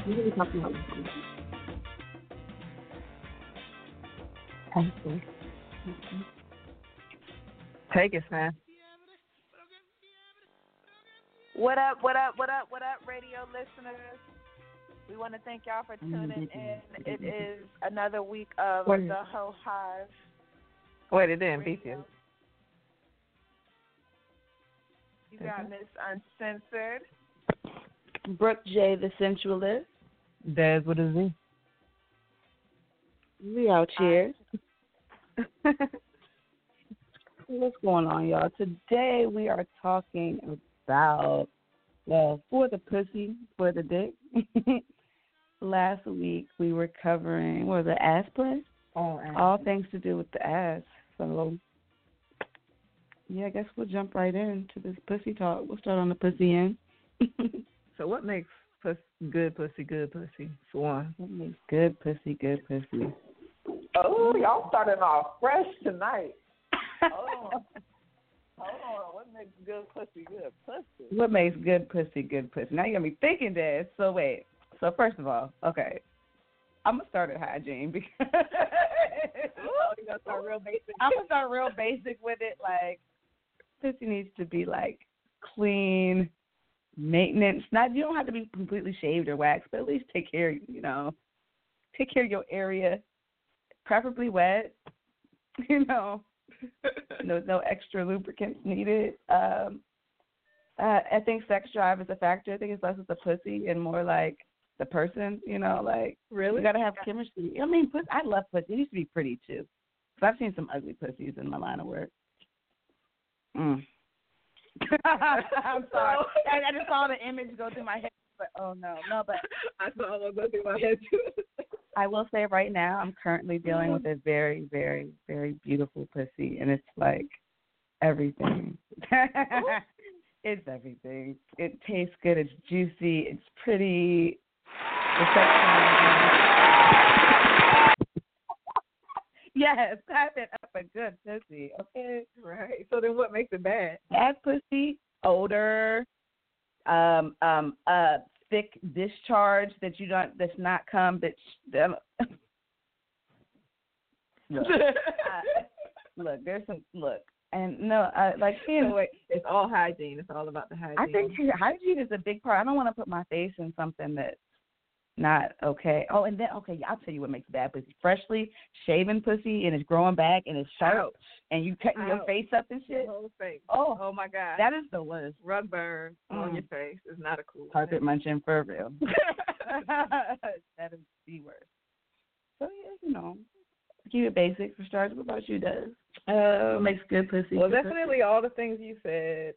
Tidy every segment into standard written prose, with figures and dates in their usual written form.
We're going to talk about Ashley. Take it, man. What up, what up, what up, what up, radio listeners? We want to thank y'all for tuning in. It is another week of the Ho Hive. Wait, it didn't beat you. You got Miss Uncensored. Brooke J, the sensualist. Daz with a Z. We out here. What's going on, y'all? Today we are talking about, well, for the pussy, for the dick. Last week we were covering, what was it, ass play? All things to do with the ass. So, yeah, I guess we'll jump right into this pussy talk. We'll start on the pussy end. So what makes good pussy good pussy, for one? What makes good pussy good pussy? Oh, y'all starting off fresh tonight. Hold on. What makes good pussy good pussy? What makes good pussy good pussy? Now you got me thinking, Dad. So wait. So first of all, okay, I'm gonna start at hygiene because you gonna start real basic. I'm gonna start real basic with it. Like, pussy needs to be like clean, maintenance. Not, you don't have to be completely shaved or waxed, but at least take care. Take care of your area, preferably wet. No extra lubricants needed. I think sex drive is a factor. I think it's less of the pussy and more like the person, like really? You got to have chemistry. I mean, I love pussy. It used to be pretty, too. So I've seen some ugly pussies in my line of work. I'm sorry. I just saw the image go through my head, but oh, no. But I saw it go through my head, too. I will say right now I'm currently dealing with a very, very, very beautiful pussy, and it's like everything. It's everything. It tastes good. It's juicy. It's pretty. Yes, I've been up a good pussy. Okay, right. So then, what makes it bad? Bad pussy, odor, thick discharge that you don't. That's not come. Look, there's some look. And no, it's all hygiene. It's all about the hygiene. I think hygiene is a big part. I don't want to put my face in something that's not okay. Oh, and then, I'll tell you what makes bad pussy. Freshly shaven pussy, and it's growing back, and it's sharp, and you cutting your face up and shit. The whole face. Oh, my God. That is the worst. Rug burn on your face is not a cool carpet thing. munching for real. That is the worst. So, yeah, keep it basic for starters. What about you, Des? What makes good pussy? Well, definitely all the things you said.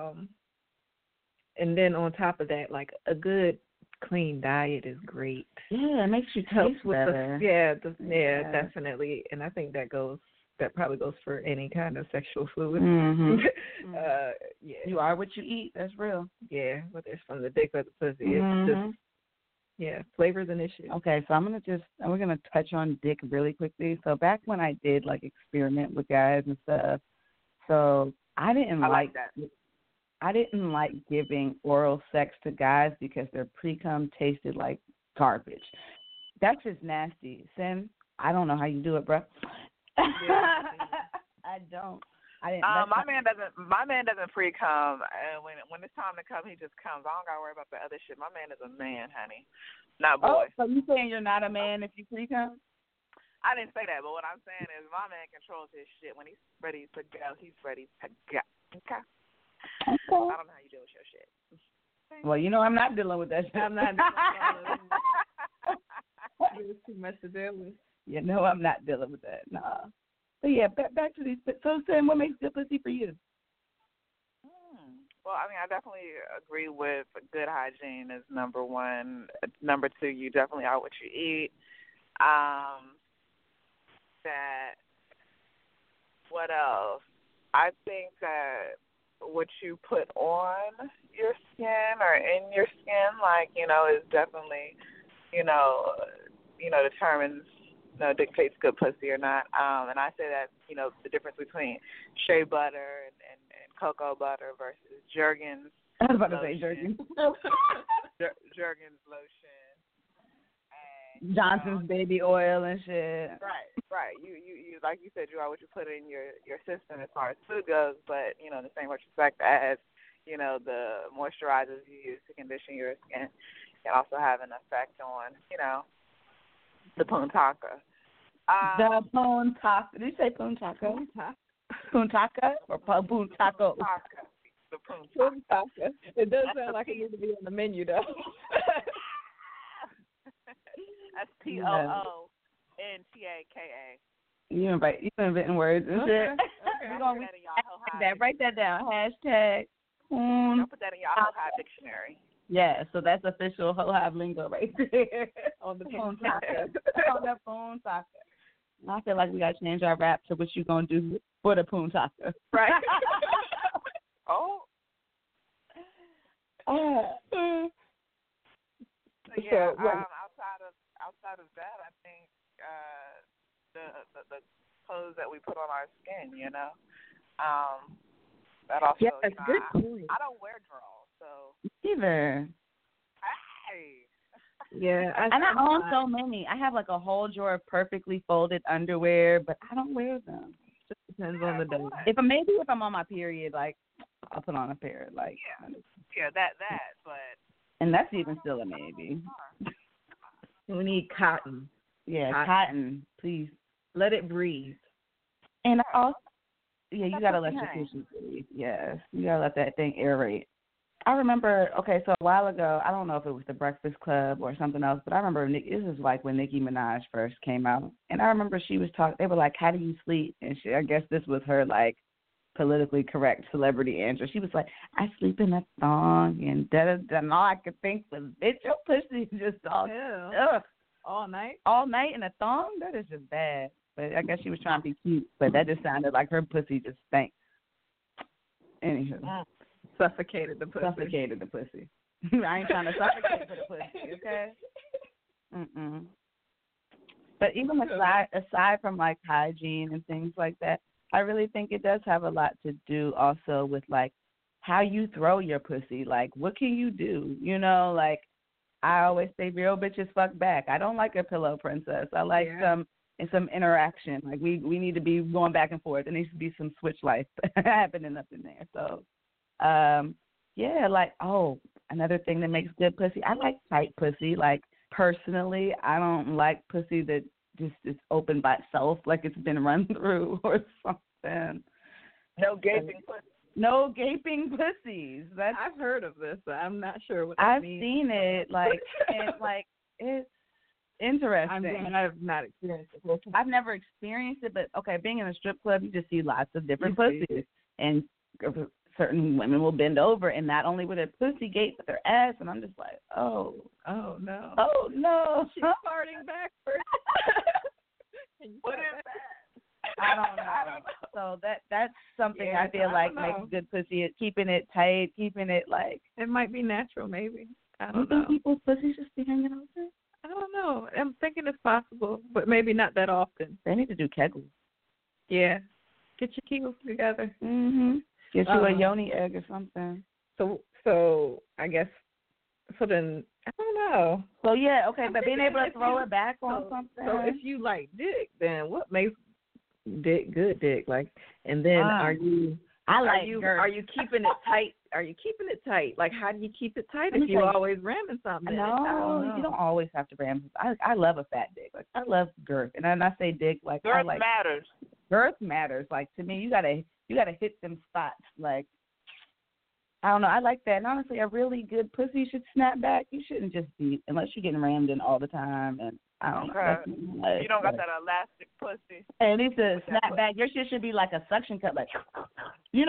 And then on top of that, like a good clean diet is great. Yeah, it makes you taste better. Definitely. And I think that probably goes for any kind of sexual fluid. Mm-hmm. Yeah. You are what you eat. That's real. Yeah, whether it's from the dick or the pussy. Mm-hmm. It's just, flavor's an issue. Okay, so we're going to touch on dick really quickly. So back when I did, experiment with guys and stuff, so I didn't like that. I didn't like giving oral sex to guys because their pre-cum tasted like garbage. That's just nasty. Sin, I don't know how you do it, bro. Yeah. I don't. My man doesn't pre-cum, and when it's time to come, he just comes. I don't gotta worry about the other shit. My man is a man, honey, not boy. Oh, so you saying you're not a man if you pre-cum? I didn't say that, but what I'm saying is my man controls his shit. When he's ready to go, he's ready to go. Okay. I don't know how you deal with your shit. Well, I'm not dealing with that shit. I'm not dealing with that. There's too much to deal with. I'm not dealing with that. Nah. But yeah, back to these. So, Sam, what makes good pussy for you? Well, I mean, I definitely agree with good hygiene is number one. Number two, you definitely are what you eat. What else? I think that what you put on your skin or in your skin, is definitely, determines, dictates good pussy or not. And I say that, the difference between shea butter and cocoa butter versus Jergens. I was about to say Jergens. Jergens lotion Johnson's baby oil and shit. Right. You like you said, you are what you put in your system as far as food goes, but in the same respect as the moisturizers you use to condition your skin can also have an effect on the puntaka. The puntaka. Did you say puntaka? Puntaka or puntako? The puntaka. It does sound like it needs to be on the menu, though. That's POONTAKA. You inventing words and shit. Okay. We're gonna write that down. Hashtag I'll put that in your Whole Hive dictionary. Yeah, so that's official Whole Hive lingo right there. On the puntaka. On the puntaka. I feel like we gotta change our rap to what you gonna do for the puntaka. Right. Oh. So, outside of that, I think the clothes that we put on our skin, that also. Yeah, that's good point. I don't wear drawers, so. Either. Hey. Yeah, I own so many. I have like a whole drawer of perfectly folded underwear, but I don't wear them. It just depends on the day. If I'm on my period, like I'll put on a pair, like. Yeah, that, but. And that's even still a maybe. We need cotton. Yeah, cotton, please. Let it breathe. And also, you gotta let your tissue breathe. Yes, you gotta let that thing aerate. I remember, so a while ago, I don't know if it was the Breakfast Club or something else, but I remember this is like when Nicki Minaj first came out, and I remember she was talking. They were like, "How do you sleep?" And I guess this was her like politically correct celebrity answer. She was like, "I sleep in a thong," and and all I could think was, "Bitch, your pussy just all night in a thong? That is just bad." But I guess she was trying to be cute, but that just sounded like her pussy just stank. Anywho. Suffocated the pussy. I ain't trying to suffocate for the pussy, okay? But even aside from like hygiene and things like that, I really think it does have a lot to do also with like how you throw your pussy. Like, what can you do? Like I always say, real bitches fuck back. I don't like a pillow princess. I like some interaction. Like we need to be going back and forth. There needs to be some switch life happening up in there. So, another thing that makes good pussy. I like tight pussy. Like personally, I don't like pussy that just is open by itself, like it's been run through or something. No gaping pussy. No gaping pussies. I've heard of this, but I'm not sure what that means. I've seen it, and it's interesting. I've not experienced it. I've never experienced it, but being in a strip club, you just see lots of different pussies, and certain women will bend over, and not only with their pussy gape, but their ass, and I'm just like, oh no, she's farting backwards. What is that? I don't know. So that's something I feel like makes good pussy, is keeping it tight, keeping it like. It might be natural, maybe. I don't know. You think people's pussies just be hanging out there? I don't know. I'm thinking it's possible, but maybe not that often. They need to do Kegels. Yeah. Get your Kegels together. Get you a yoni egg or something. So I guess. So then I don't know. So but being able to throw it back on something. So if you like dick, then what makes dick good dick? Like, and then are you keeping it tight? Are you keeping it tight? Like, how do you keep it tight if you're always ramming something? No, you don't always have to ram. I love a fat dick. Like, I love girth, and when I say dick, like girth matters. Girth matters. Like to me, you gotta hit them spots. Like, I don't know. I like that. And honestly, a really good pussy should snap back. You shouldn't just be, unless you're getting rammed in all the time. And I don't know. You don't got that elastic pussy. And it needs to snap back. Your shit should be like a suction cup, like, you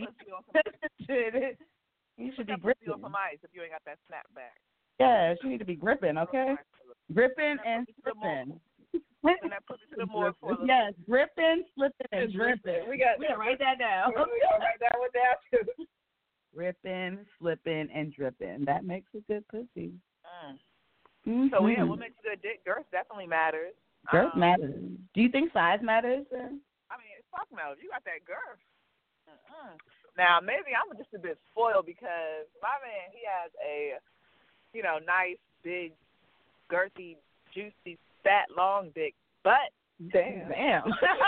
should be gripping. On some ice if you ain't got that snap back. Yes, you need to be gripping, okay? Gripping and slipping. And that pussy to the more for a yes, gripping, slipping, and dripping. We got to write that down. We got to write that one down too. Ripping, slipping, and dripping. That makes a good pussy. So what makes a good dick? Girth definitely matters. Girth matters. Do you think size matters? I mean, fuck no. If you got that girth. Now maybe I'm just a bit spoiled because my man, he has a, nice big girthy juicy, fat, long dick. But damn.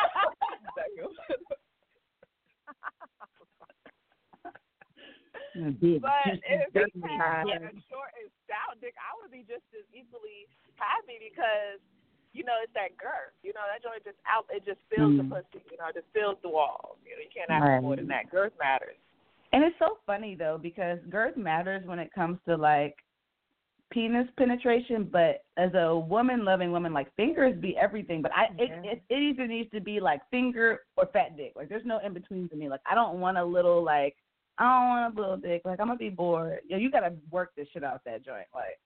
But if he had a short and stout dick, I would be just as equally happy because, you know, it's that girth. You know, that joint just out. It just fills the pussy. You know, it just fills the walls. You know, you can't ask for more than that. Girth matters. And it's so funny though because girth matters when it comes to like penis penetration. But as a loving woman, like fingers be everything. But it either needs to be like finger or fat dick. Like there's no in between to me. Like I don't want a little like. I don't want a little dick. Like, I'm going to be bored. Yeah, you got to work this shit out that joint. Like,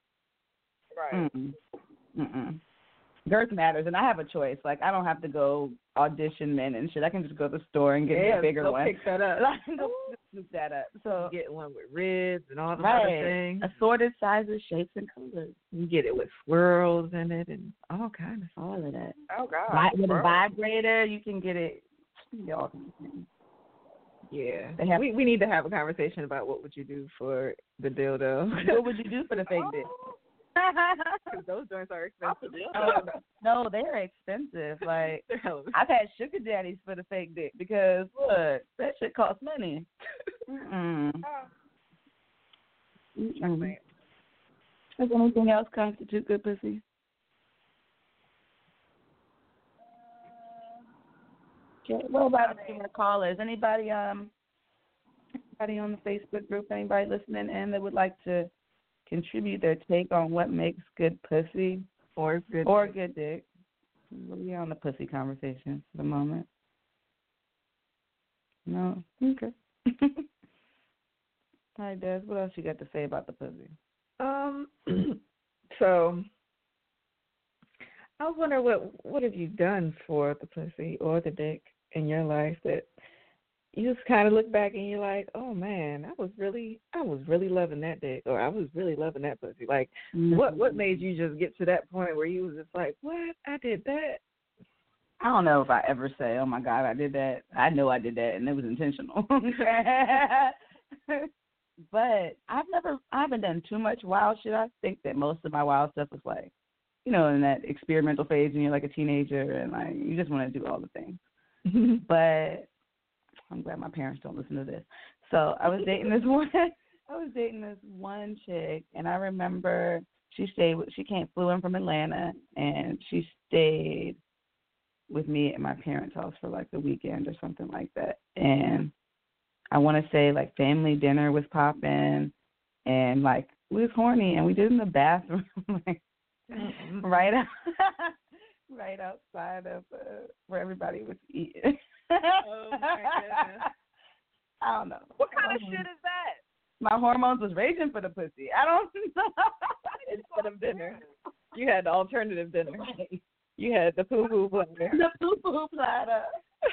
right. Girth matters, and I have a choice. Like, I don't have to go audition men and shit. I can just go to the store and get a bigger one. Pick that up. Go scoop that up. So get one with ribs and all the other things. Assorted sizes, shapes, and colors. You get it with swirls in it and all kinds of all of that. Oh, God. With a vibrator, you can get it. All kinds of things. Yeah, we need to have a conversation about what would you do for the dildo. What would you do for the fake dick? Because those joints are expensive. No, they're expensive. Like I've had sugar daddies for the fake dick because look, that shit costs money. Does anything else constitute good pussy? Okay. What about the callers? Anybody on the Facebook group? Anybody listening in that would like to contribute their take on what makes good pussy or good dick? We're on the pussy conversation for the moment. No, okay. Hi, Des. What else you got to say about the pussy? So I was wondering what have you done for the pussy or the dick in your life that you just kind of look back and you're like, oh man, I was really loving that dick, or I was really loving that pussy. Like, what made you just get to that point where you was just like, what? I did that. I don't know if I ever say, oh my God, I did that. I know I did that, and it was intentional. But I haven't done too much wild shit. I think that most of my wild stuff was like, you know, in that experimental phase when you're like a teenager and like you just want to do all the things. But I'm glad my parents don't listen to this. So I was dating this one chick, and I remember she flew in from Atlanta, and she stayed with me at my parents' house for like the weekend or something like that. And I want to say like family dinner was popping, and like we was horny, and we did it in the bathroom, like right outside of where everybody was eating. Oh my goodness! I don't know. What kind of shit is that? My hormones was raging for the pussy. I don't know. Instead of dinner, you had the alternative dinner. Right. You had the poo-poo platter. The poo-poo platter.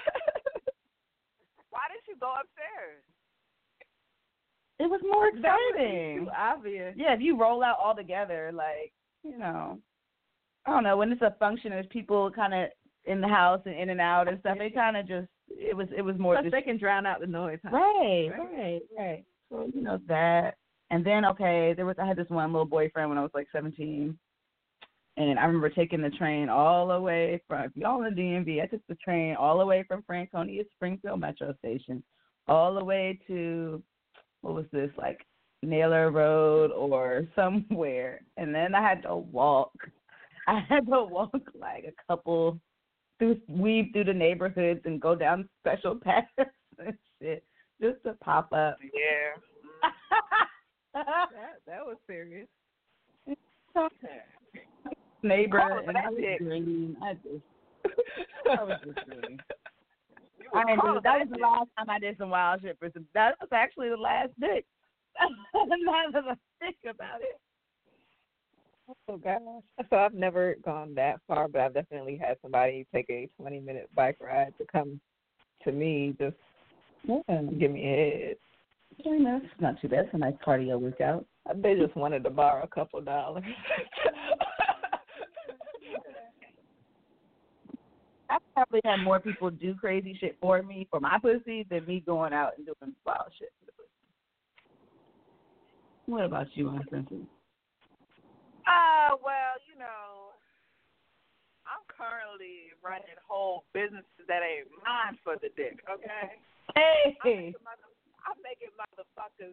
Why did you go upstairs? It was more exciting. Too obvious. Yeah, if you roll out all together, like, you know, I don't know, when it's a function, there's people kind of in the house and in and out and stuff. It kind of just, it was more. Plus, they can drown out the noise. Huh? Right. So, you know, that. And then, I had this one little boyfriend when I was like 17. And I remember taking the train all the way from, if y'all in the DMV, I took the train all the way from Franconia Springfield Metro Station all the way to, what was this, like Naylor Road or somewhere. And then I had to walk. Like a couple, weave through the neighborhoods and go down special paths and shit just to pop up. Yeah. that was serious. Neighbor, and I was green. I was just green. That was the last time I did some wild shit. That was actually the last dick. Now that I think about it. Oh gosh! So I've never gone that far, but I've definitely had somebody take a 20-minute bike ride to come to me, just give me a head. Okay, no, it's not too bad. It's a nice cardio workout. They just wanted to borrow a couple dollars. I probably had more people do crazy shit for me, for my pussy, than me going out and doing wild shit for the pussy. What about you, Aunt Princess? Well, you know, currently running whole businesses that ain't mine for the dick, okay? Hey. I'm making motherfuckers,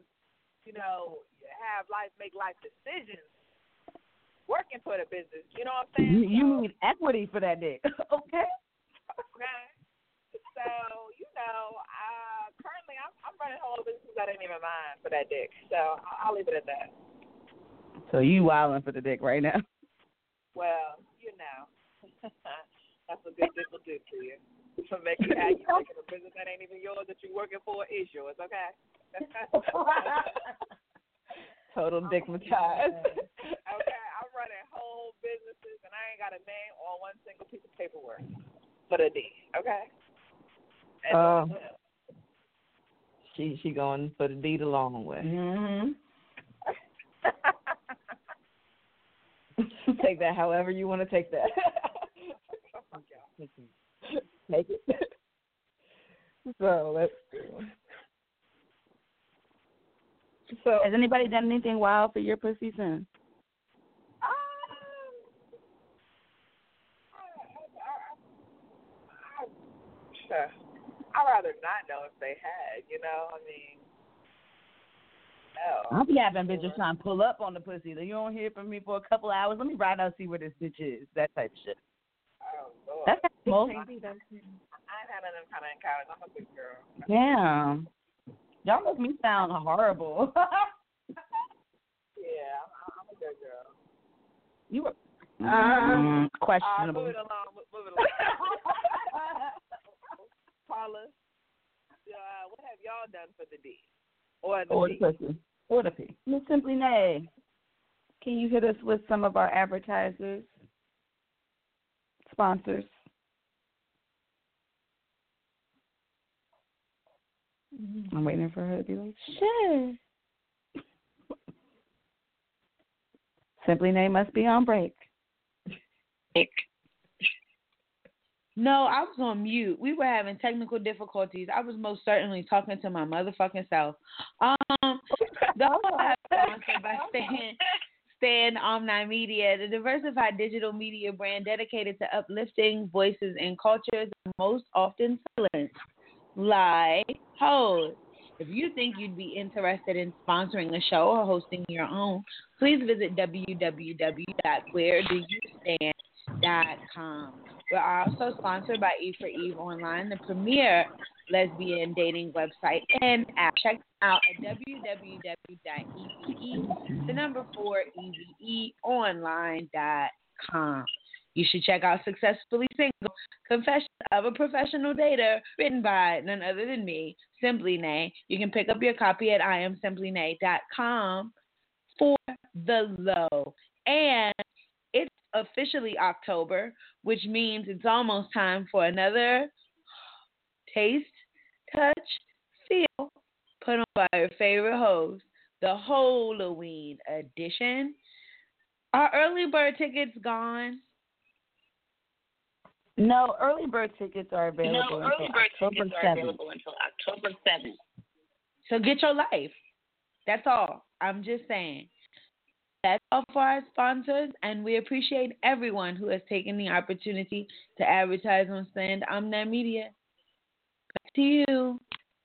make life decisions working for the business. You know what I'm saying? You need equity for that dick. Okay. Okay. So, currently I'm running whole businesses that ain't even mine for that dick. So I'll leave it at that. So you wilding for the dick right now? Well, that's what good dick will do to you. To make you act like a business that ain't even yours that you're working for is yours, okay? Total dickmatized. Okay, I'm running whole businesses and I ain't got a name on one single piece of paperwork for the D, okay? She going for the D the long way. Mm-hmm. Take that however you want to take that. Take it. So let's do. So has anybody done anything wild for your pussy since? I'd rather not know if they had, no. I'll be having bitches trying to pull up on the pussy. You don't hear from me for a couple of hours. Let me ride out and see where this bitch is. That type of shit. Oh, Lord. That's most. I ain't had none of them kind of encounters. I'm a good girl. Damn. Y'all make me sound horrible. Yeah, I'm a good girl. You were questionable. Moving along. Paula, what have y'all done for the D? Or the pussy. Or the P. Miss Simply Nay, can you hit us with some of our advertisers, sponsors? I'm waiting for her to be like, sure. Simply Nay must be on break. No, I was on mute. We were having technical difficulties. I was most certainly talking to my motherfucking self. The whole have sponsored by Stand Omni Media, the diversified digital media brand dedicated to uplifting voices and cultures most often silenced. Like host. If you think you'd be interested in sponsoring a show or hosting your own, please visit www.wheredoyoustand.com. We're also sponsored by E for Eve Online, the premier lesbian dating website and app. Check out at www.eve4eveonline.com. You should check out Successfully Single, Confessions of a Professional Dater, written by none other than me, Simply Nay. You can pick up your copy at IamSimplyNay.com for the low. And it's officially October, which means it's almost time for another taste, touch, feel, put on by your favorite host, the Halloween edition. Are early bird tickets gone? No, early bird tickets are available until October 7th. So get your life. That's all. I'm just saying. That's all for our sponsors, and we appreciate everyone who has taken the opportunity to advertise on Stand Omni Media. Back to you.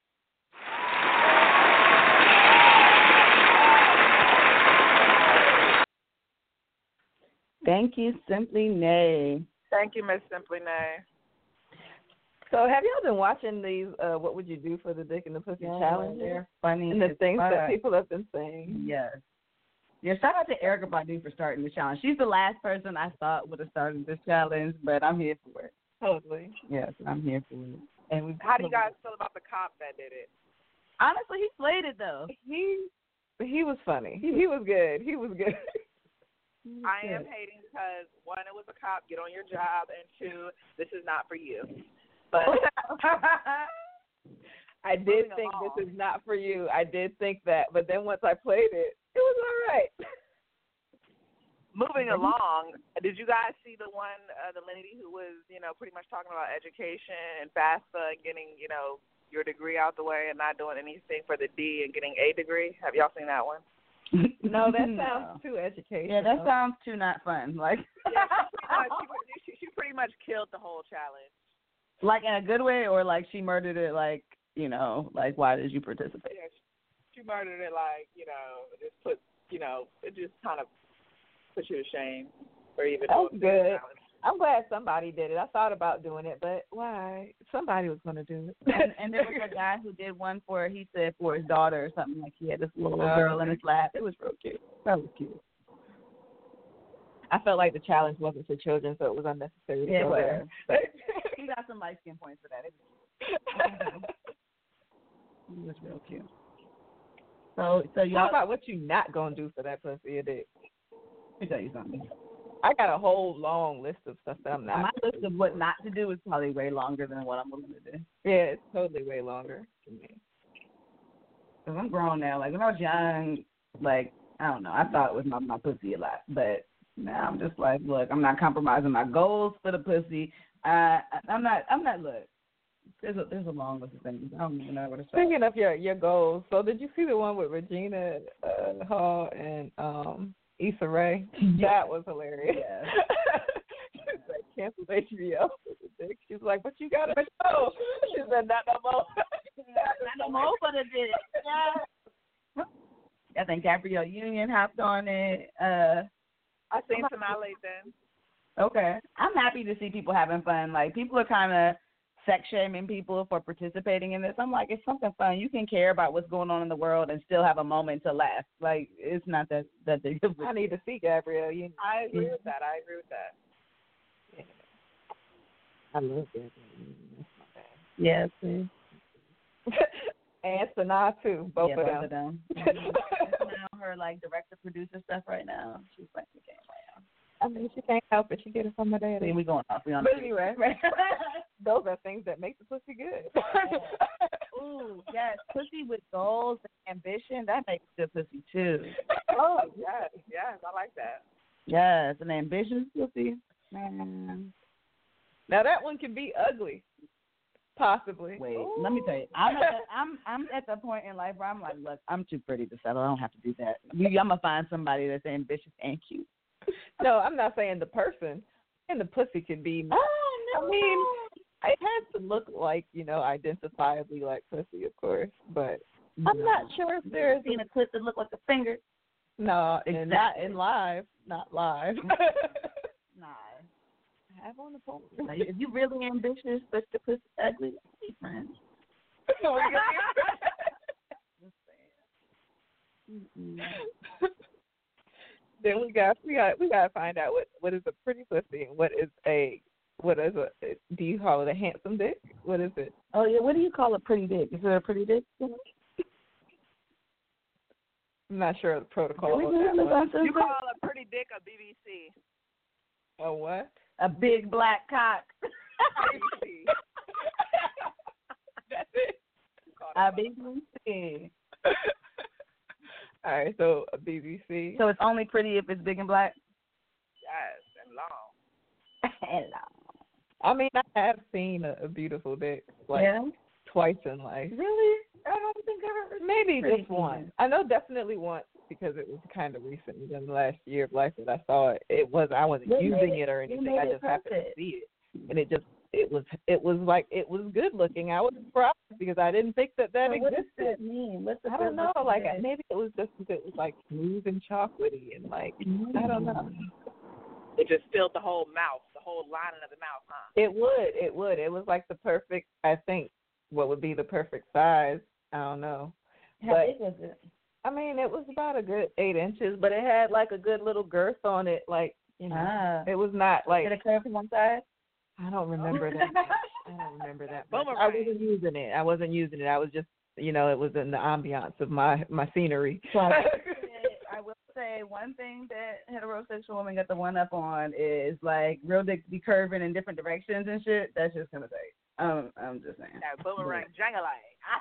Thank you, Simply Nay. Thank you, Miss Simply Nay. So have y'all been watching these What Would You Do for the Dick and the Pussy Challenge? They're funny. And the things that people have been saying. Yes. Yeah, shout out to Erykah Badu for starting the challenge. She's the last person I thought would have started this challenge, but I'm here for it. Totally. Yes, I'm here for it. And how do you guys feel about the cop that did it? Honestly, he played it though. He was funny. He was good. He was good. I am hating because, one, it was a cop, get on your job, and two, this is not for you. But I did think this is not for you. I did think that, but then once I played it, it was all right. Moving along, did you guys see the one, the lady who was, pretty much talking about education and FAFSA and getting, your degree out the way and not doing anything for the D and getting a degree? Have y'all seen that one? No, that sounds too educational. Yeah, that sounds too not fun. Like, she pretty pretty much killed the whole challenge. Like in a good way, or like she murdered it? Like, you know, like why did you participate? Yeah, she murdered it. Like, you know, just put, you know, it just kind of put you to shame for even. That's good. I'm glad somebody did it. I thought about doing it, but why? Somebody was going to do it. And there was a guy who did one for, he said, for his daughter or something. Like he had this little girl in his lap. It was real cute. That was cute. I felt like the challenge wasn't for children, so it was unnecessary to go there. He got some light skin points for that. It was real cute. So y'all. How about what you not going to do for that pussy a dick? Let me tell you something. I got a whole long list of stuff that I'm not. My list of what not to do is probably way longer than what I'm willing to do. Yeah, it's totally way longer to me. Because I'm grown now. Like, when I was young, like, I don't know, I thought it was my pussy a lot. But now I'm just like, look, I'm not compromising my goals for the pussy. I'm not, look, there's a long list of things. I don't even know where to start. Speaking of your goals, so did you see the one with Regina Hall and Issa Rae? That was hilarious. Yeah. She's like, cancel HBO. She's like, but you got to show. She said, not no more. Not no more for the dick. Yeah. I think Gabrielle Union hopped on it. I seen Tamale then. Okay. I'm happy to see people having fun. Like, people are kind of sex shaming people for participating in this. I'm like, it's something fun. You can care about what's going on in the world and still have a moment to laugh. Like, it's not that big of a... I need to see Gabrielle. I agree with that. Yeah. I love Gabrielle. That's my bad. Yeah, see. And Sanaa too. Both of them. Now her like director producer stuff right now. She's playing the game right now. I mean, she can't help it. She get it from her daddy. See, we going off. But anyway, those are things that make the pussy good. Ooh, yes, pussy with goals and ambition, that makes good pussy too. Oh, yes, I like that. Yes, an ambitious pussy, man. Now that one can be ugly, possibly. Wait, Ooh. let me tell you, I'm at the point in life where I'm like, look, I'm too pretty to settle. I don't have to do that. I'm gonna find somebody that's ambitious and cute. No, I'm not saying the person. And the pussy can be. Oh, no. I mean, it has to look like, identifiably like pussy, of course. But I'm not sure if there's seen a clip that look like a finger. No, exactly. And not in live. Not live. Nah. Have on the phone. Like, if you really ambitious, but the pussy ugly, be friends. Then we got to find out what is a pretty pussy and what is a do you call it a handsome dick? What is it? Oh yeah, what do you call a pretty dick? Is it a pretty dick? I'm not sure of the protocol. You call a pretty dick a BBC. A what? A big black cock. BBC. That's it. A BBC. All right, so a BBC. So it's only pretty if it's big and black? Yes, and long. And long. I mean, I have seen a beautiful dick twice in life. Really? I don't think I've ever maybe just once. I know definitely once because it was kind of recent within the last year of life that I saw it. I wasn't using it or anything. I just happened to see it, and it was good looking. I was surprised because I didn't think that existed. What does that mean? I don't know. Like maybe it was just because it was like smooth and chocolatey and like I don't know. It just filled the whole mouth, the whole lining of the mouth, huh? It would. It was like the perfect. I think what would be the perfect size. I don't know. How big was it? I mean, it was about a good 8 inches, but it had like a good little girth on it. Like it was not like. Did it curve from one side? I don't remember that. I don't remember that. I wasn't using it. I was just, it was in the ambiance of my scenery. I will say one thing that heterosexual women got the one up on is like real dicks be curving in different directions and shit. That's just gonna say. I'm just saying. That boomerang jangling.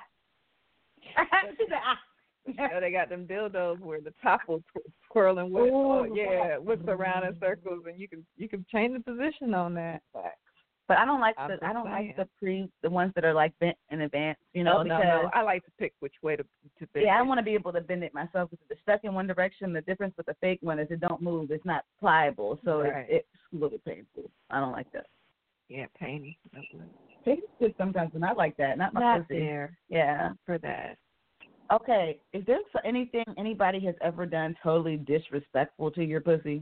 They got them dildos where the top will twirl and whip. Whips around in circles, and you can change the position on that. But I don't like the ones that are like bent in advance, because no. I like to pick which way to bend. Yeah, I want to be able to bend it myself because if it's stuck in one direction, the difference with the fake one is it don't move. It's not pliable, so it's a little painful. I don't like that. Yeah, painting. Painting's good sometimes, and I like that. Not pussy. There. Yeah. For that. Okay, is there anything anybody has ever done totally disrespectful to your pussy?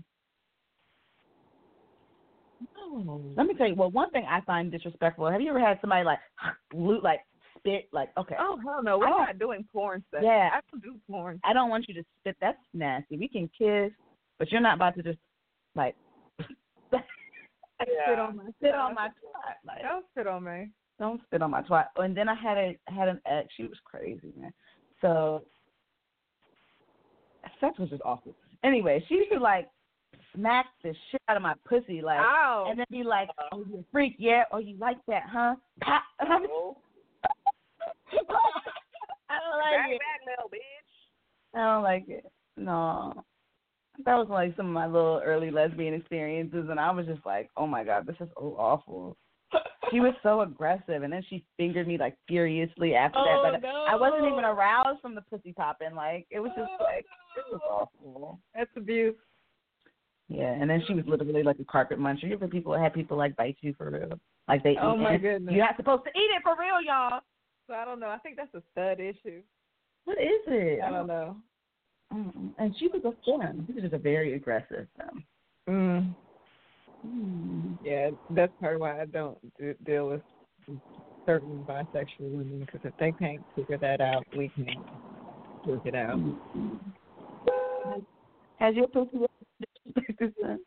No. Let me tell you. Well, one thing I find disrespectful. Have you ever had somebody like spit? Like, okay. Oh hell no, we're not doing porn stuff. Yeah, I don't do porn. I don't want you to spit. That's nasty. We can kiss, but you're not about to just like spit on my twat. Like, don't spit on me. Don't spit on my twat. And then I had an ex. She was crazy, man. So sex was just awful. Anyway, she used to like smack the shit out of my pussy, like, ow. And then be like, "Oh, you a freak, yeah? Oh, you like that, huh?" Pop. I don't like it. Back, little bitch. I don't like it. No. That was like some of my little early lesbian experiences, and I was just like, "Oh my God, this is so awful." She was so aggressive, and then she fingered me like furiously after that. But no. I wasn't even aroused from the pussy popping. Like, it was just like, it was awful. That's abuse. Yeah, and then she was literally like a carpet muncher. You ever had people like bite you for real? Like they oh eat my it. Goodness. You're not supposed to eat it for real, y'all. So I don't know. I think that's a stud issue. What is it? I don't know. And she was a femme. She was just a very aggressive femme. Yeah, that's part of why I don't deal with certain bisexual women, because if they can't figure that out, we can't work it out. Has your pussy disrespected son?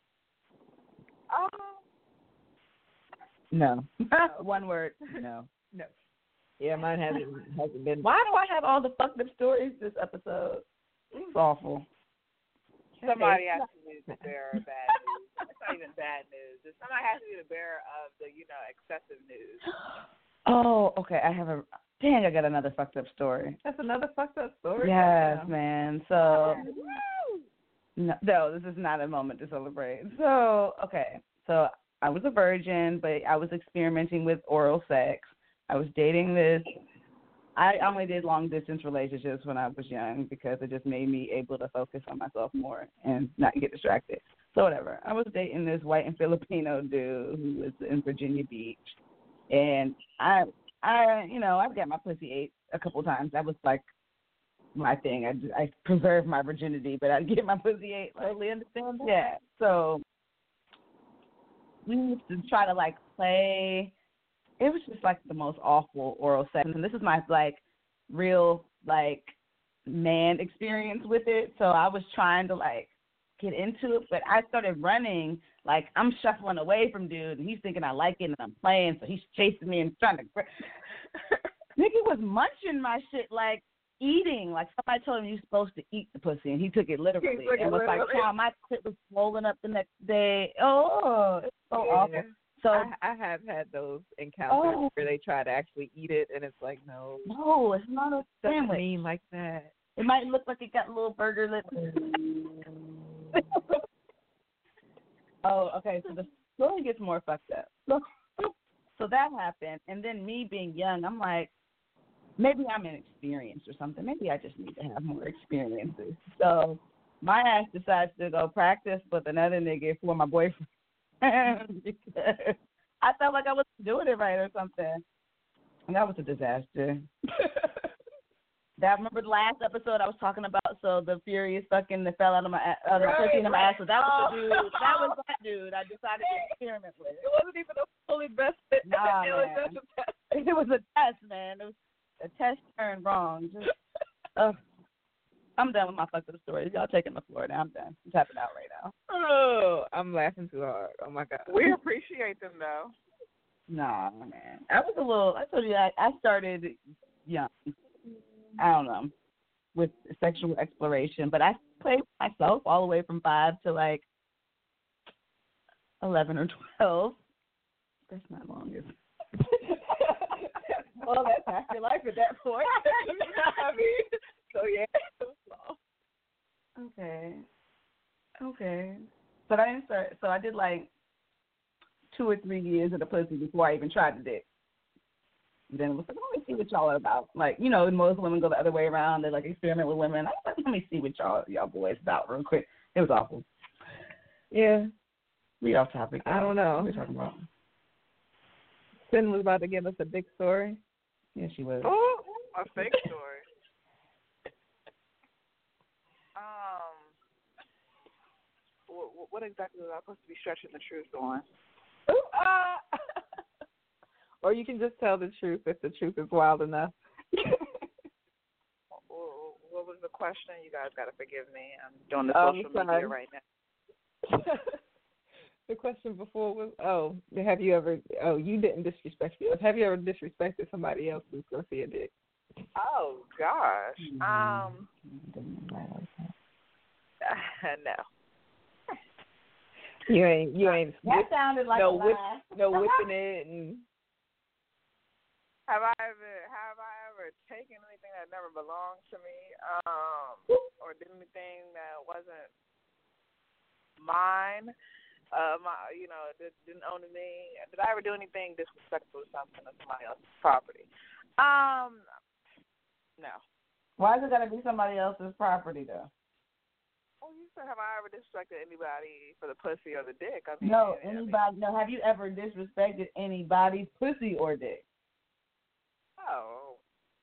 No. One word. No. No. Yeah, mine hasn't been. Why do I have all the fucked up stories this episode? It's awful. Somebody has to be the bearer of bad news. It's not even bad news. Somebody has to be the bearer of the, excessive news. Oh, okay. I got another fucked up story. That's another fucked up story? Yes, man. So, no, this is not a moment to celebrate. So, okay. So, I was a virgin, but I was experimenting with oral sex. I was dating this. I only did long-distance relationships when I was young because it just made me able to focus on myself more and not get distracted. So whatever. I was dating this white and Filipino dude who was in Virginia Beach, and I've got my pussy ate a couple times. That was like my thing. I preserved my virginity, but I'd get my pussy ate. Totally understand that. Yeah. So we used to try to like play. It was just like the most awful oral sex, and this is my like real like man experience with it. So I was trying to like get into it, but I started running. Like I'm shuffling away from dude, and he's thinking I like it, and I'm playing, so he's chasing me and trying to. Nigga was munching my shit like eating. Like somebody told him you're supposed to eat the pussy, and he took it literally and was like, "Oh, my tit was swollen up the next day." Oh, it's so awful. So I have had those encounters where they try to actually eat it, and it's like, no, it's not a sandwich. Doesn't mean like that. It might look like it got little burger lips. Oh, okay. So the story gets more fucked up. So that happened, and then me being young, I'm like, maybe I'm inexperienced or something. Maybe I just need to have more experiences. So my ass decides to go practice with another nigga for my boyfriend. Because I felt like I was doing it right or something. And that was a disaster. Remember the last episode I was talking about? So the furious fucking that fell out of my pussy in my ass. So that was the dude. That was that dude I decided to experiment with. It wasn't even a fully best fit. Nah, it was just a test. It was a test, man. It was a test turned wrong. Just, I'm done with my fucked up stories. Y'all taking the floor now. I'm done. I'm tapping out right now. Oh, I'm laughing too hard. Oh, my God. We appreciate them, though. Nah, man. I told you I started young. I don't know, with sexual exploration. But I played myself all the way from 5 to, like, 11 or 12. That's not long, is it? Well, that's half your life at that point. I mean, so, yeah. Okay. But I didn't start. So I did like 2 or 3 years of the pussy before I even tried the dick. Then it was like, let me see what y'all are about. Like, most women go the other way around. They like experiment with women. I was like, let me see what y'all boys about real quick. It was awful. Yeah. We off topic. I don't know. What are we talking about? Sin was about to give us a big story. Yeah, she was. Oh, a fake story. What exactly was I supposed to be stretching the truth on? Or you can just tell the truth if the truth is wild enough. What was the question? You guys got to forgive me. I'm doing the social media right now. The question before was, have you ever, you didn't disrespect yourself. Have you ever disrespected somebody else who's going to see a dick? Oh, gosh. No. You ain't. That sounded like a lie. No whipping it and. Have I ever taken anything that never belonged to me, or did anything that wasn't mine? Didn't own to me. Did I ever do anything disrespectful or something on somebody else's property? No. Why is it gotta be somebody else's property though? Oh, you said, have I ever disrespected anybody for the pussy or the dick? I mean, no, anybody. No, have you ever disrespected anybody's pussy or dick? Oh.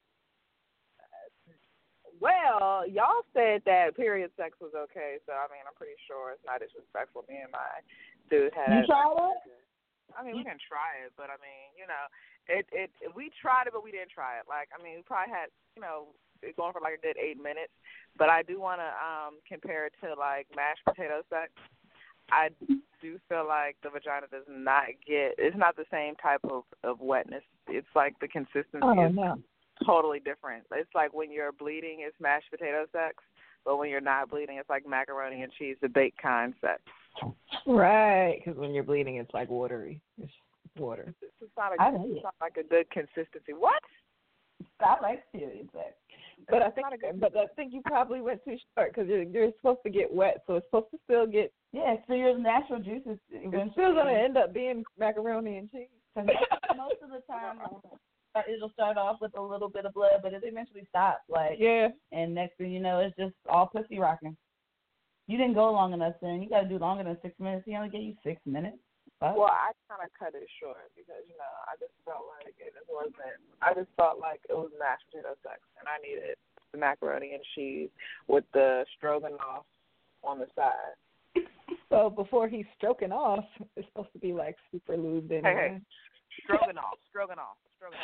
Well, y'all said that period sex was okay, so I mean, I'm pretty sure it's not disrespectful. Me and my dude had. You tried it? I mean, we can try it, but I mean, we tried it, but we didn't try it. Like, I mean, we probably had, it's going for like a good 8 minutes. But I do want to compare it to like mashed potato sex. I do feel like the vagina does not it's not the same type of wetness. It's like the consistency is totally different. It's like when you're bleeding, it's mashed potato sex. But when you're not bleeding, it's like macaroni and cheese, the baked kind sex. Right, because when you're bleeding, it's like watery. It's water. It's not like a good consistency. What? I like period sex. But I think you probably went too short because you're supposed to get wet, so it's supposed to still get. Yeah, so your natural juices. It's still going to end up being macaroni and cheese. Most of the time, it'll start off with a little bit of blood, but it eventually stops. And next thing you know, it's just all pussy rocking. You didn't go long enough, then. You got to do longer than 6 minutes. He only gave you 6 minutes. Well, I kind of cut it short because, I just felt like it wasn't. I just felt like it was mashed potato sex, and I needed the macaroni and cheese with the stroganoff on the side. So before he's stroking off, it's supposed to be like super lubed in. Hey, stroganoff. Stroking off.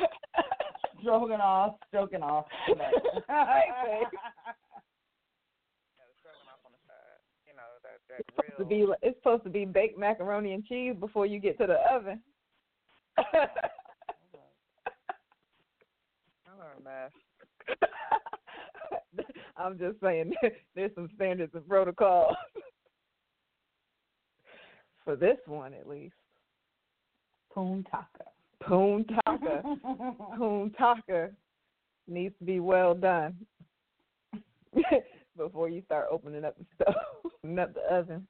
It's supposed to be baked macaroni and cheese before you get to the oven. I'm just saying, there's some standards and protocols for this one at least. Poon taka needs to be well done before you start opening up the stove, opening up the oven.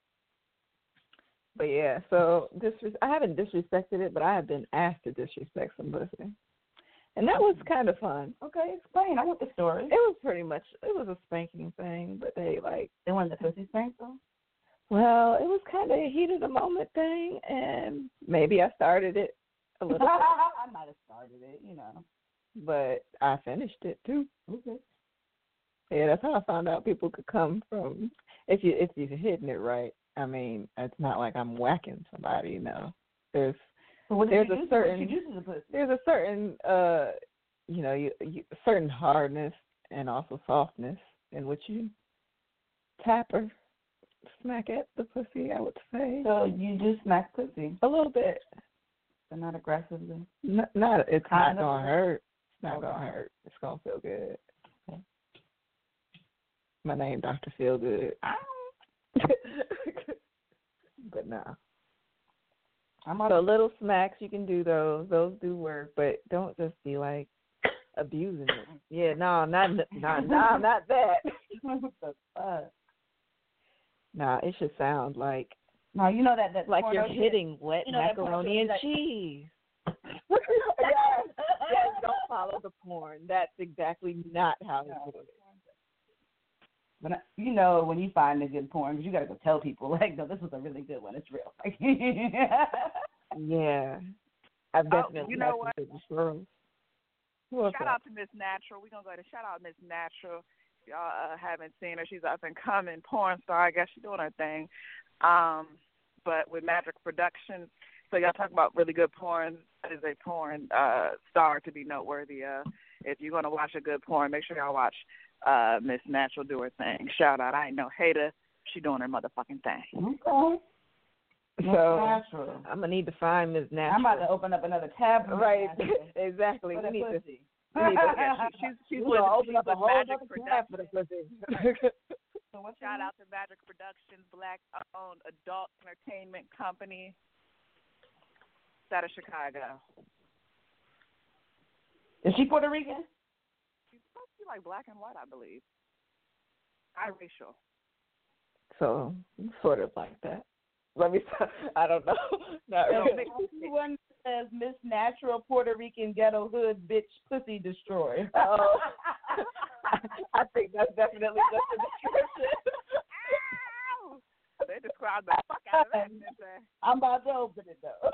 But yeah, so I haven't disrespected it, but I have been asked to disrespect some pussy. And that was kind of fun. Okay, explain. I want the story. It was it was a spanking thing, but they wanted the pussy spank though? Well, it was kind of a heat of the moment thing, and maybe I started it a little bit. I might have started it, But I finished it too. Okay. Yeah, that's how I found out people could come from if you're hitting it right. I mean, it's not like I'm whacking somebody, There's a certain certain hardness and also softness in which you tap or smack at the pussy, I would say. So you just smack pussy a little bit, but not aggressively. It's not gonna hurt. It's not gonna hurt. It's gonna feel good. Okay. My name, Dr. Feel Good. But no. So little smacks, you can do those. Those do work, but don't just be like abusing it. Yeah, no, not that. Nah, it should sound like. No, that like you're hitting wet macaroni and cheese. Yes, don't follow the porn. That's exactly not how you do it. But when you find a good porn, because you got to go tell people, no, this was a really good one. It's real. Yeah. I've definitely you know what? Shout out to Miss Natural. We're going to go to shout out Miss Natural. If y'all haven't seen her, she's up and coming porn star. I guess she's doing her thing. But with Magic Productions, so y'all talk about really good porn. Is a porn star to be noteworthy. If you're going to watch a good porn, make sure y'all watch Miss Natural do her thing. Shout out. I ain't no hater. She doing her motherfucking thing. Okay. So I'm gonna need to find Ms. Natural. I'm about to open up another tab. Right, exactly. We need to. She's open up a whole Magic Productions. So shout out to Magic Productions, Black-owned adult entertainment company, out of Chicago. Is she Puerto Rican? She's supposed to be like black and white, I believe. Biracial. So sort of like that. Let me. I don't know. Not really. One says Miss Natural Puerto Rican Ghetto Hood Bitch Pussy Destroy. Oh, I think that's definitely just the description. They described the fuck out of that. I'm about to open it though.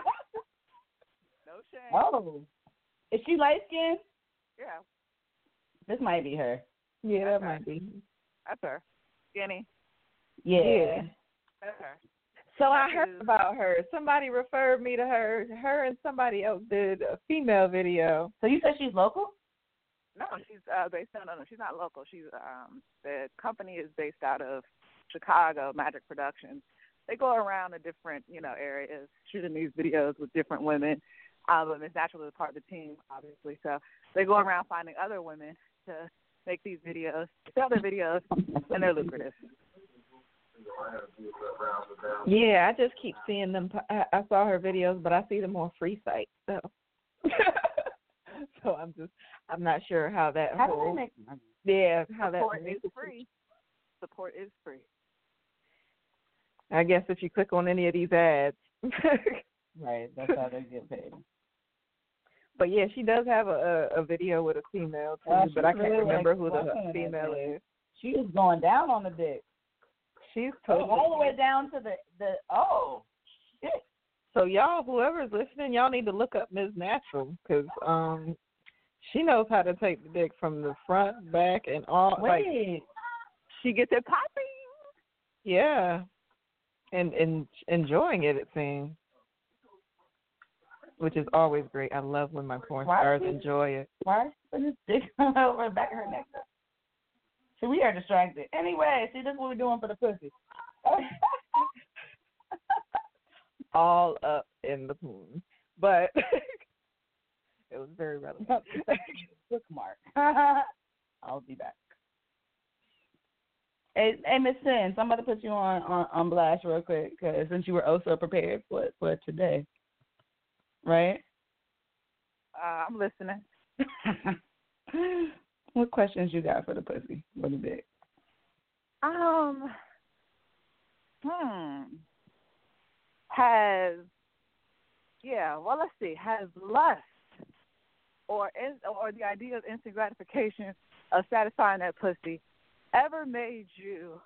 No shame. Oh, is she light skinned? Yeah. This might be her. Yeah, that might be. That's her. Skinny. Yeah. That's her. So I heard about her. Somebody referred me to her. Her and somebody else did a female video. So you said she's local? No, she's based out of. She's not local. She's the company is based out of Chicago, Magic Productions. They go around to different areas shooting these videos with different women. But Miss Natural is part of the team, obviously. So they go around finding other women to make these videos, sell their videos, and they're lucrative. Yeah, I just keep seeing them. I saw her videos, but I see them on free sites. So, so I'm not sure how that. How do they make money? Yeah, how that. Support is free. Support is free. I guess if you click on any of these ads. Right, that's how they get paid. But yeah, she does have a video with a female too, but I can't remember who the female is. She is going down on the dick. She's totally all the way down to the shit. So y'all, whoever's listening, y'all need to look up Ms. Natural because she knows how to take the dick from the front, back, and all. Wait, like, she gets it popping. Yeah, and enjoying it seems, which is always great. I love when my porn stars enjoy it. Why is she putting this dick over the back of her neck? See, we are distracted. Anyway, see, this is what we're doing for the pussy. All up in the poon. But it was very relevant. Bookmark. I'll be back. Hey, Miss Sin, I'm about to put you on blast real quick, because since you were also prepared for today. Right? I'm listening. What questions you got for the pussy? What is it? Let's see. Has lust or the idea of instant gratification of satisfying that pussy ever made you,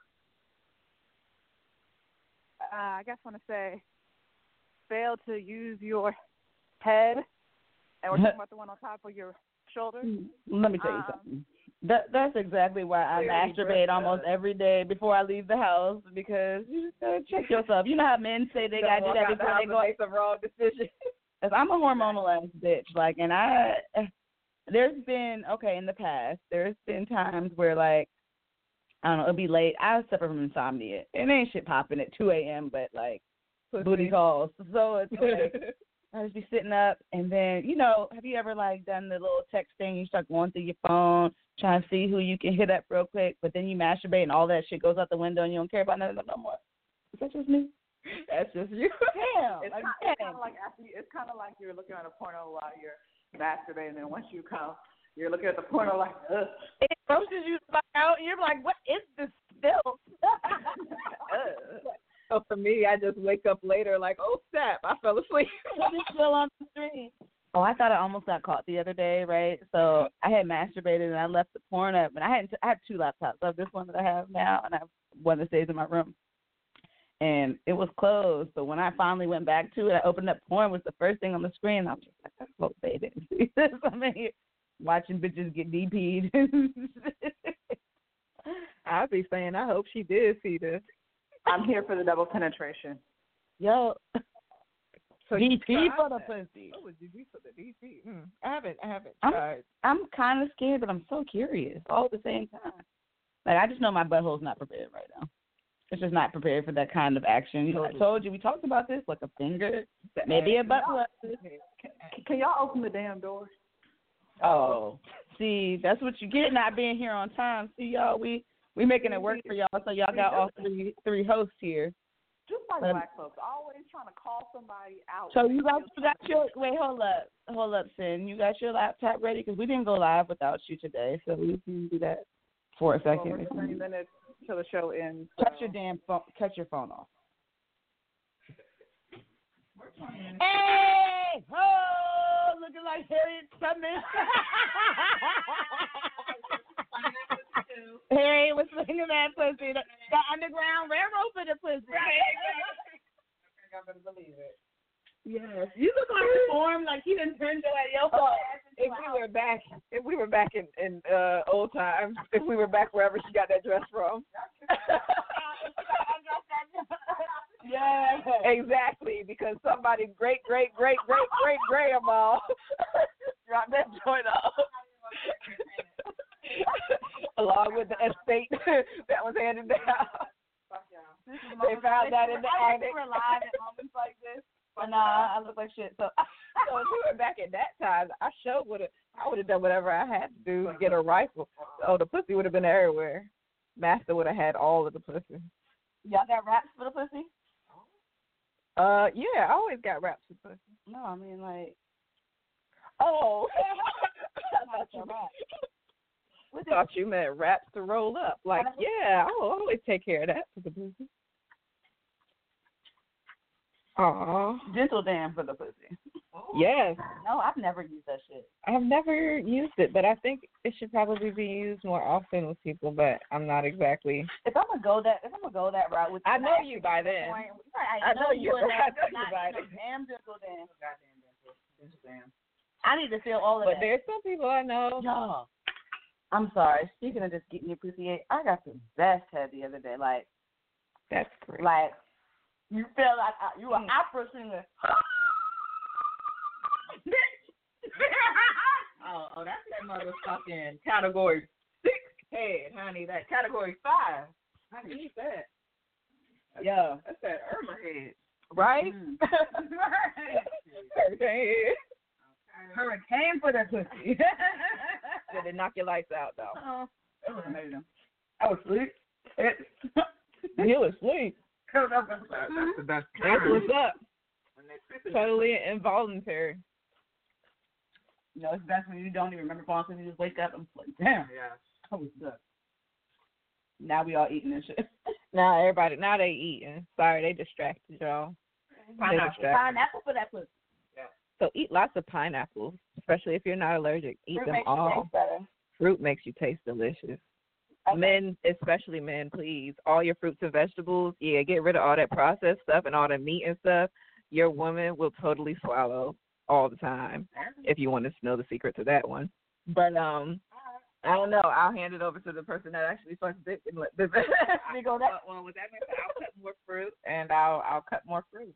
I guess I want to say, fail to use your head? And we're talking about the one on top of your shoulder? Let me tell you something. That's exactly why I masturbate almost every day before I leave the house, because you just gotta check yourself. You know how men say they gotta do that before they go make the wrong decision. I'm a hormonal ass bitch, and there's been in the past there's been times where I don't know, it'll be late. I suffer from insomnia. It ain't shit popping at 2 a.m. but booty calls. So it's I just be sitting up, and then, have you ever done the little text thing? You start going through your phone, trying to see who you can hit up real quick, but then you masturbate and all that shit goes out the window and you don't care about none of it no more. Is that just me? That's just you. Damn. It's kind of like you're looking at a porno while you're masturbating, and then once you come, you're looking at the porno like, ugh. It grosses you out, and you're like, what is this filth? So for me, I just wake up later oh, snap, I fell asleep. It's still on the screen. Oh, I thought I almost got caught the other day, right? So I had masturbated, and I left the porn up, and I had two laptops. I have this one that I have now, and I have one that stays in my room. and it was closed. So when I finally went back to it, I opened up porn was the first thing on the screen. I was just like, I hope they didn't see this. I'm in here watching bitches get DP'd. I'd be saying, I hope she did see this. I'm here for the double penetration. Yo. So DP for the pussy. What would you do for the DP? I haven't tried. I'm kind of scared, but I'm so curious all at the same time. Like, I just know my butthole's not prepared right now. It's just not prepared for that kind of action. You know, I told you, we talked about this, like a finger, maybe a butt plug. Can y'all open the damn door? Oh, see, that's what you get not being here on time. See, y'all, we making it work for y'all, so y'all got all three hosts here. Just like black folks, always trying to call somebody out. So you got your wait, hold up, Sin. You got your laptop ready because we didn't go live without you today, so we can do that for a second. Well, 20 minutes till the show ends. So. Cut your phone off. Hey, oh, looking like Harriet Tubman. Harry was singing that pussy. The Underground Railroad for the pussy. I better believe it. Yes, you look like form like he didn't turn to like yo. If we were back in old times, if we were back wherever she got that dress from. Yeah, exactly. Because somebody great grandma dropped that joint off. Along with the estate that was handed down. They found that in the attic. We're live at moments like this. But nah, I look like shit. So if we were back at that time, I would have done whatever I had to do to get a rifle. Oh, the pussy would have been everywhere. Master would have had all of the pussy. Y'all got raps for the pussy? Yeah, I always got raps for pussy. No, I mean like. Oh. I thought you meant wraps to roll up. Like, yeah, I'll always take care of that for the pussy. Aw. Gentle Dam for the pussy. Yes. No, I've never used that shit. I've never used it, but I think it should probably be used more often with people, but I'm not exactly. If I'm gonna go that route with I know you by then. I know you by then. Damn Gentle Dam. Gentle Dam. I need to feel all of that. But there's some people I know. Y'all. I'm sorry. Speaking of just getting your pussy ate, I got the best head the other day. Like, that's great. Like, you feel like you an opera singer. oh, that's that motherfucking category 6 head, honey. That category 5. I need that. Yeah, that's that Irma head. Right? Hurricane. Hurricane for that pussy. Did it knock your lights out, though? It was amazing. I was asleep. You was asleep. That's the best. That's what's up. Totally involuntary. You know, it's best when you don't even remember falling asleep. You just wake up and like, damn. Yeah. I was up. Now we all eating and shit. Now they eating. Sorry, they distracted y'all. Pineapple for that pussy. So eat lots of pineapples, especially if you're not allergic. Eat Fruit them makes all. You taste better. Fruit makes you taste delicious. Okay. Men, especially men, please. All your fruits and vegetables, get rid of all that processed stuff and all the meat and stuff. Your woman will totally swallow all the time if you want to know the secret to that one. But I don't know. I'll hand it over to the person that actually sucks dick and let this go that. Well, with that means I'll cut more fruit and I'll cut more fruit.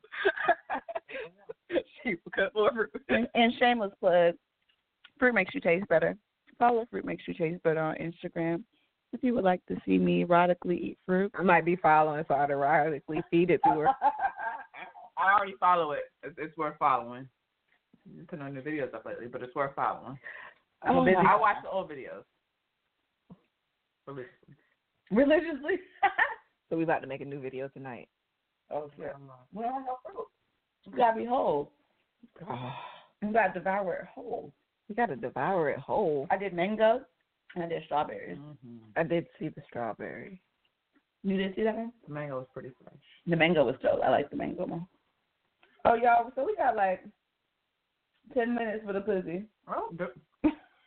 She will cut more fruit. And shameless plug, Fruit Makes You Taste Better. Follow Fruit Makes You Taste Better on Instagram. If you would like to see me erotically eat fruit. I might be following, so I'd erotically feed it to her. I already follow it. It's worth following. I'm putting on new videos up lately, but it's worth following. I watch the old videos. Religiously? So we about to make a new video tonight. Oh, yeah. We don't have no fruit. You gotta be whole. You gotta devour it whole. You gotta devour it whole. I did mango and I did strawberries. Mm-hmm. I did see the strawberry. You did see that one? The mango was pretty fresh. The mango was dope. I like the mango more. Oh, y'all, so we got like 10 minutes for the pussy. Oh,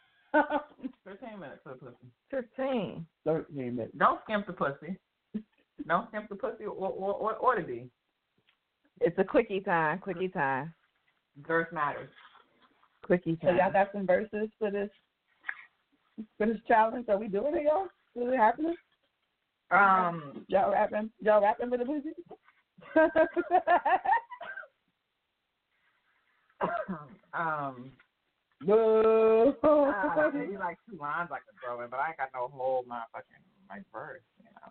13 minutes for the pussy. 13 minutes. Don't skimp the pussy. No, Simply Pussy or the D. It's a quickie time. Verse matters. Quickie So time. y'all got some verses for this challenge? Are we doing it, y'all? Is it happening? Y'all rapping for the pussy? You like 2 lines I can throw in, but I ain't got no whole my verse,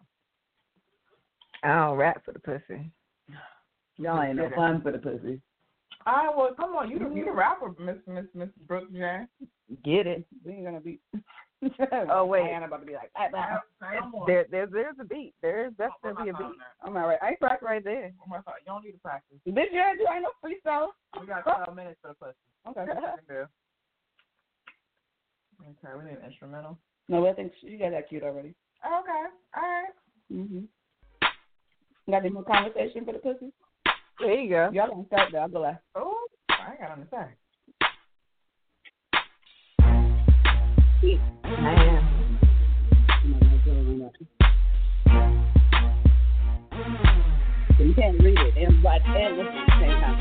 I don't rap for the pussy. Y'all ain't no fun for the pussy. Well, come on, you the rapper, Miss Brooke J. Get it? We ain't gonna be. Oh wait, I ain't about to be like. There's a beat. There's definitely a beat. I'm all right. I ain't practice right there. You don't need to practice. Bitch, you ain't no freestyle. We got 12 minutes for the pussy. Okay. Okay, we need an instrumental. No, I think you got that cute already. Okay, all right. Got any more conversation for the pussy? There you go. Y'all don't start there. I'll go last. Oh, I ain't got on the side. Man. You can't read it and write and listen at the same time.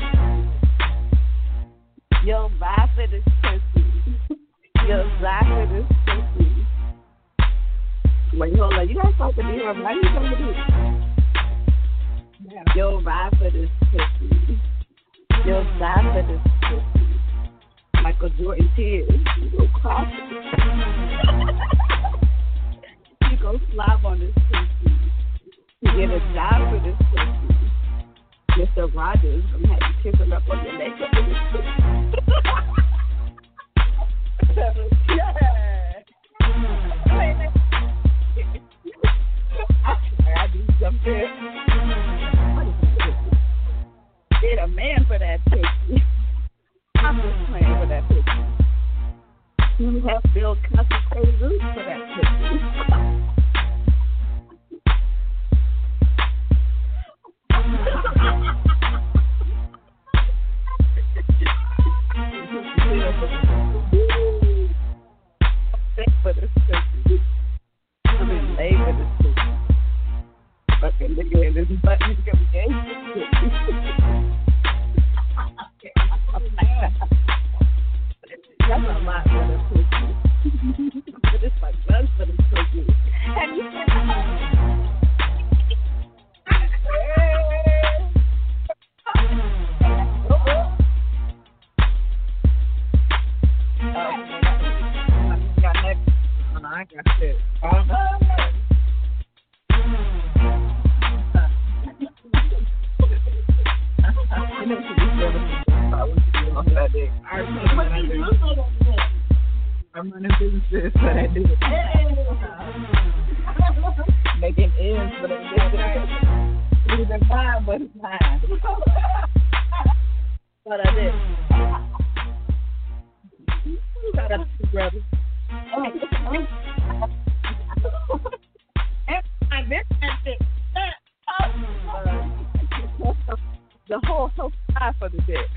Yo, vibe for this pussy. Yo, vibe for this pussy. Wait, hold on. You gotta start the beat over. I need something to do. Yo, vibe for this pussy. Yo, vibe for this pussy. Michael Jordan tears. You go cross. You go slob on this pussy. You get a job for this pussy. Mr. Rogers, I'm gonna have you kiss him up on your neck. Yeah. I do something. Get a man for that pussy. I'm just playing for that pussy. You have Bill Cosby loose for that pussy. For this pussy. I'm in lay for this pussy. Fucking nigga in this butt, he's gonna be gay. That's a lot for this pussy. But it's like guns for this pussy. And you said, I got shit. I'm running businesses, but I do it. Making ends, but I'm losing time, but it's time. But I did. Shout out to you, brother. The whole time for the dick.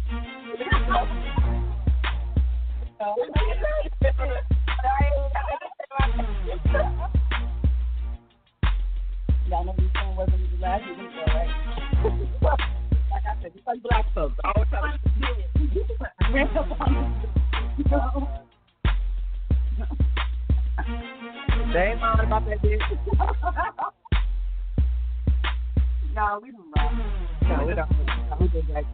Y'all know this one wasn't the last week, right? Like I said, just like black folks. Always trying to do it. They ain't lying about that dick. No, we don't rap. No, we don't. We just like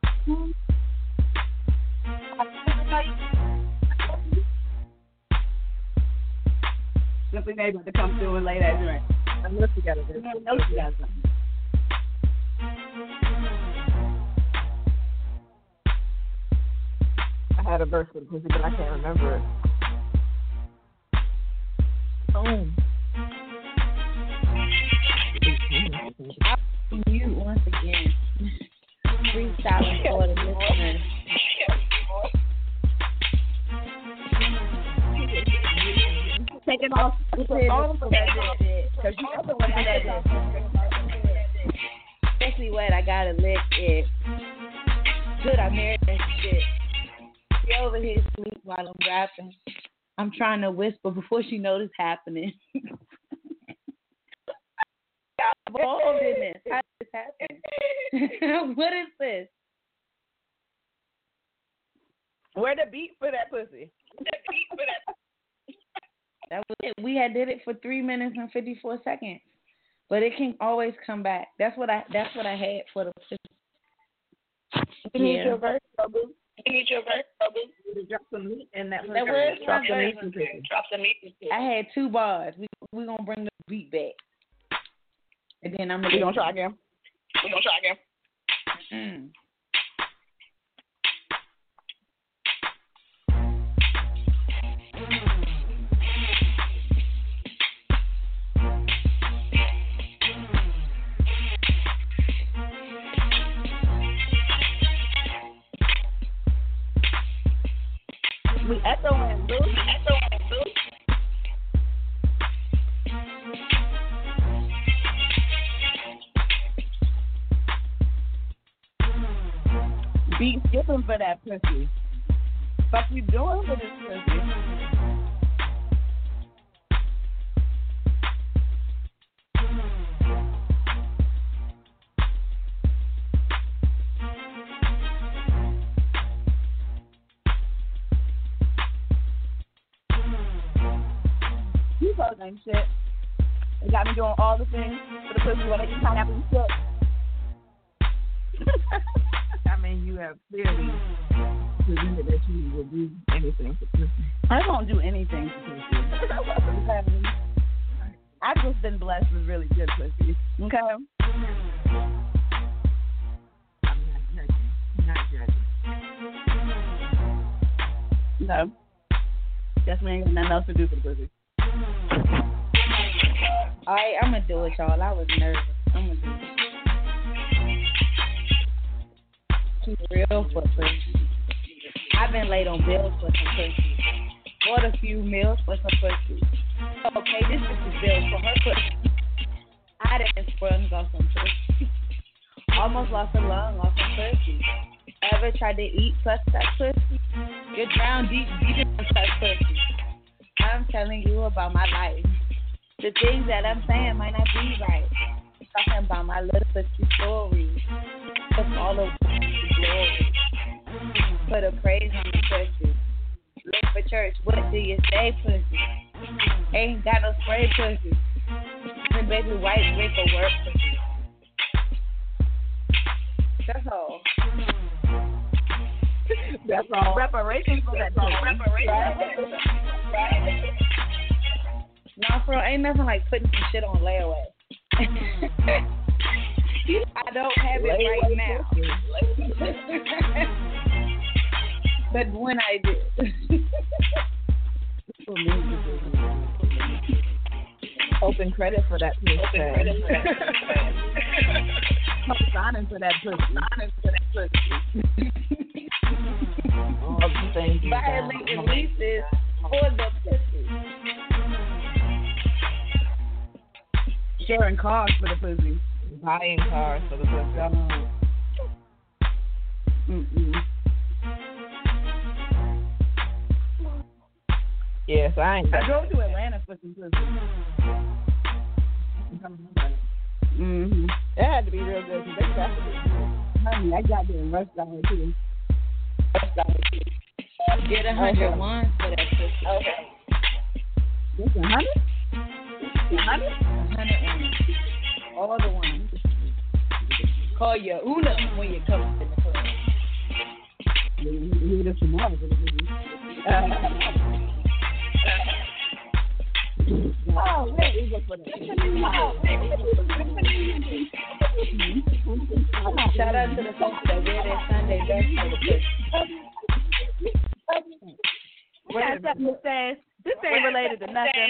Simply able to come through and lay that drink. unless you got a good. No, she got something. I had a verse for the pussy, but I can't remember it. Oh. You once again freestyling for the listeners. Take it off. Because you know the one that is. Especially what I gotta lick it. Good, I married that shit. She over here sweet while I'm rapping. I'm trying to whisper before she knows it's happening. involved in this? How did this happen? What is this? Where the beat for that pussy? That was it. We had did it for 3 minutes and 54 seconds, but it can always come back. That's what I had for the pussy. You need your verse, boo. Drop some meat in that. That was drop my some verse. meat. I had 2 bars. We gonna bring the beat back, and then we gonna try again. Mm. We echoing, boo. Beat skipping for that pussy. Fuck you doing for this pussy? You folks ain't shit. They got me doing all the things for the pussy when they can pineapple and shit. I mean, you have clearly presented that you will do anything for pussy. I don't do anything for pussy. I've just been blessed with really good pussy. Okay? I'm not judging. No. Guess we ain't got nothing else to do for the pussy. All right, I'm gonna do it, y'all. I was nervous. I'm gonna do it. Keep it real for pussy. I've been late on bills for some pussy. Bought a few meals for some pussy. Okay, this is the bill for her pussy. I done sprung off some pussy. Almost lost a lung off some pussy. Ever tried to eat plus that pussy? Get drowned deep in such pussy. I'm telling you about my life. The things that I'm saying might not be right. Talking about my little pussy story. Put all of the glory. Put a praise on the pussy. Look for church. What do you say, pussy? Ain't got no spray pussy. And baby white wait for work pussy. That's all. That's all. Reparations for that pussy. Right? Nah, bro, ain't nothing like putting some shit on layaway. I don't have it right now. But when I do. Open credit for that pussy. Signing for that pussy. All the things you violating leases for the pussy. Sharing cars for the pussy. Buying cars for the pussy. Yes, I drove to Atlanta for some pussy. It had to be real good because they got to be. Honey, I got there in rush hour too. Get 101 for that pussy. Okay. It's 100? 100? 101. All the ones. Call your Una when you come in the club. You hear this tomorrow for the pussy. Oh, wait. Shout out to the folks that wear their Sunday best for the pussy. We got something to say. This ain't related to nothing.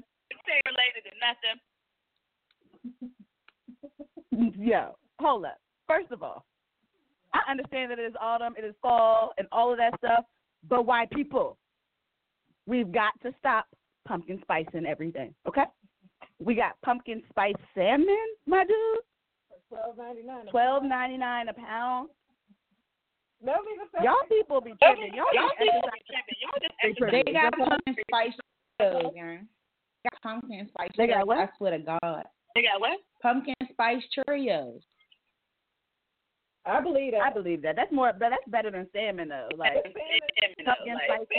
Yo, hold up. First of all, I understand that it is autumn, it is fall, and all of that stuff, but white people, we've got to stop pumpkin spice and everything, okay? We got pumpkin spice salmon, my dude. $12.99 a pound. Y'all people be tripping. They got pumpkin spice. Got pumpkin spice. They got what? I swear to God. They got what? Pumpkin spice Cheerios. I believe that. That's more. But that's better than salmon though. Like pumpkin spice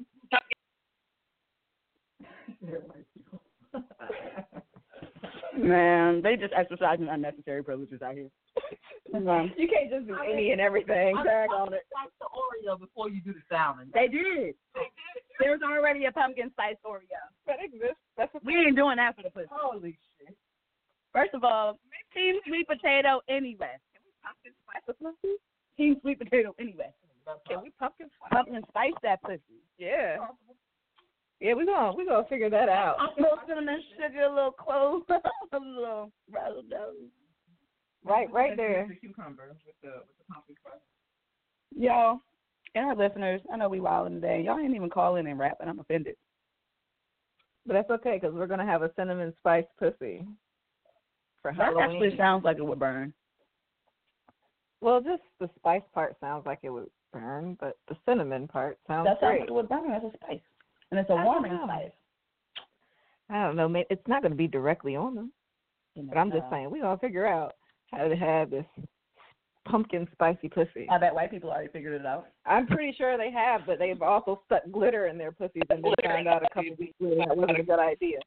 salmon. Man, they just exercising unnecessary privileges out here. You can't just do any and everything. Tag on it. Spice the Oreo before you do the salmon. They did. There's already a pumpkin spice Oreo. That exists. We ain't doing that for the pussy. Holy shit. First of all, team sweet potato anyway. Can we pumpkin spice the pussy? Team sweet potato anyway. Can we pumpkin spice that pussy? Yeah. Yeah, we're gonna figure that out. I'm little cinnamon sugar, a little clove, a little razzle dazzle. Right there. The cucumber with the pumpkin spice. Y'all, and our listeners, I know we wilding today. Y'all ain't even calling and rap, and I'm offended. But that's okay, because we're gonna have a cinnamon spice pussy for Halloween. That actually sounds like it would burn. Well, just the spice part sounds like it would burn, but the cinnamon part sounds that great. Sounds like it would burn as a spice, and it's a warming spice. I don't know. Maybe it's not going to be directly on them, but I'm just saying we're gonna figure out how to have this pumpkin spicy pussy. I bet white people already figured it out. I'm pretty sure they have, but they've also stuck glitter in their pussies and then found out a couple of weeks later that wasn't a good idea.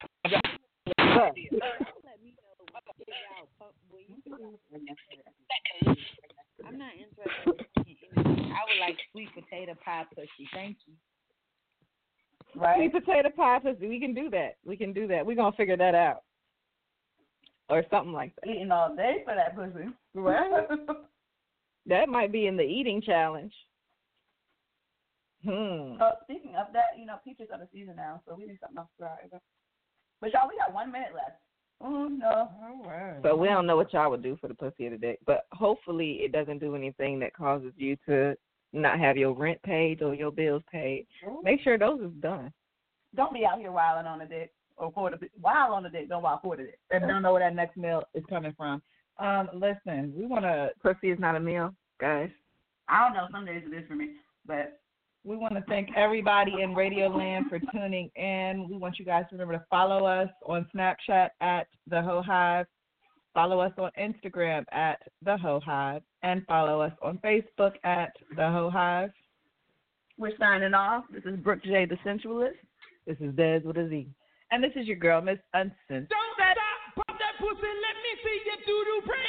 I'm not interested in anything. I would like sweet potato pie pussy. Thank you. Right. Sweet potato pie pussy. We can do that. We're going to figure that out. Or something like that. Eating all day for that pussy. Right. That might be in the eating challenge. Speaking of that, peaches are the season now, so we need something else to try. But y'all, we got 1 minute left. No. All right. So we don't know what y'all would do for the pussy of the day, but hopefully it doesn't do anything that causes you to not have your rent paid or your bills paid. Make sure those is done. Don't be out here wilding on the dick or for the wild on the dick. Don't wild for the dick. And don't know where that next meal is coming from. Listen, we want to. Pussy is not a meal, guys. I don't know. Some days it is for me, but. We want to thank everybody in Radio Land for tuning in. We want you guys to remember to follow us on Snapchat at The Hoe Hive, follow us on Instagram at The Hoe Hive, and follow us on Facebook at The Hoe Hive. We're signing off. This is Brooke J, the Sensualist. This is Dez with a Z. And this is your girl, Miss Uncensored. Don't stop, pump that pussy, let me see you do the brain.